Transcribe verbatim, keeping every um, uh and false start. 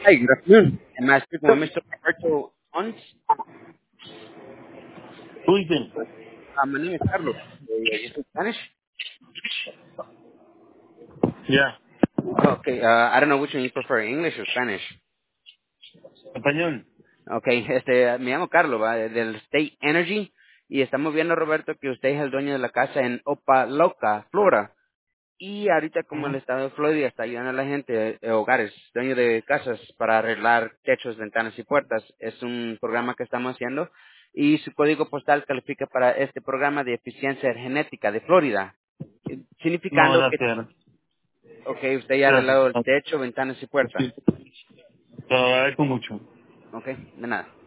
Hi, good afternoon. Am I speaking with mister Roberto Pons? Luisen. Uh, my name is Carlos. Uh, you speak Spanish? Ya. Oh, okay. Uh, I don't know which one you prefer, English or Spanish. Español. Okay, este, me llamo Carlos, ¿va? Del State Energy, y estamos viendo, Roberto, que usted es el dueño de la casa en Opaloca, Florida. Y ahorita como el Ujú. estado de Florida está ayudando a la gente, eh, hogares, dueños de casas, para arreglar techos, ventanas y puertas. Es un programa que estamos haciendo y su código postal califica para este programa de eficiencia genética de Florida, eh, No, significando que, gracias. ok, usted ya ha Gracias. arreglado el techo, ventanas y puertas. Sí. Te lo agradezco mucho. Ok, de nada.